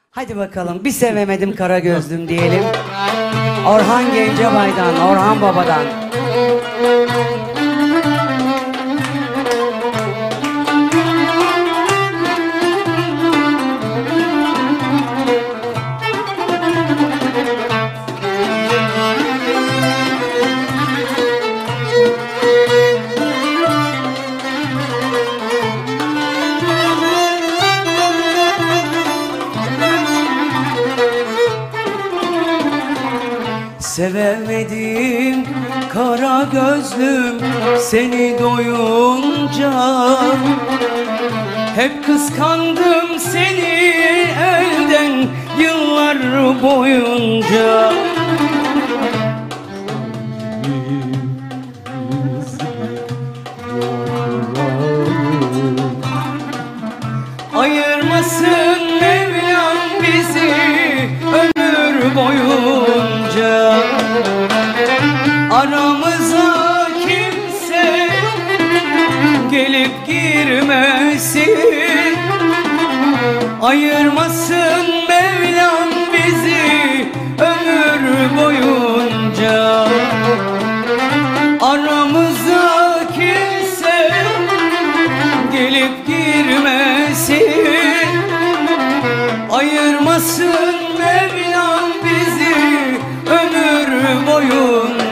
Hadi bakalım, bir sevemedim kara gözlüm diyelim. Orhan Gencebay'dan, Orhan Baba'dan. Sevemedim kara gözlüm seni doyunca, hep kıskandım seni elden yıllar boyunca. Ayırmasın Mevlam bizi ömür boyunca. Aramıza kimse gelip girmesin, ayırmasın Mevlam bizi ömür boyunca. Aramıza kimse gelip girmesin, ayırmasın Mevlam bizi ömür boyunca.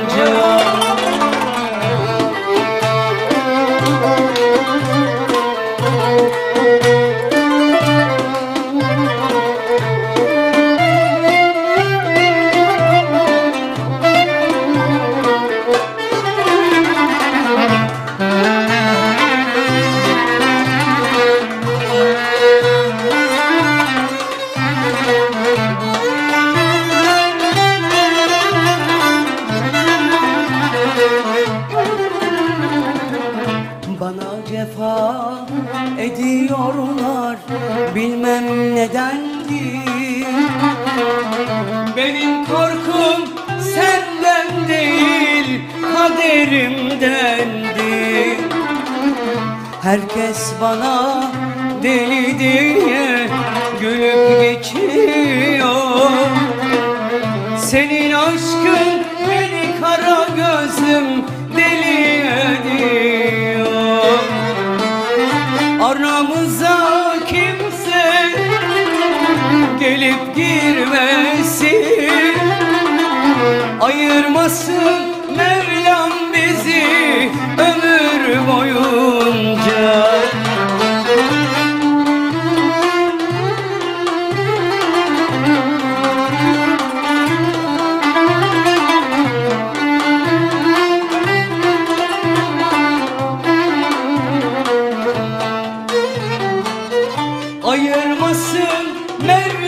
Bana cefa ediyorlar, bilmem nedendir. Benim korkum senden değil, kaderimdendir. Herkes bana deli diye gülüp geçiyor. Senin aşkın beni kara gözlüm deli ediyor. Aramıza kimse gelip girmesin, ayırmasın Mevlam bizi ömür boyunca. Ayırmasın Mevlam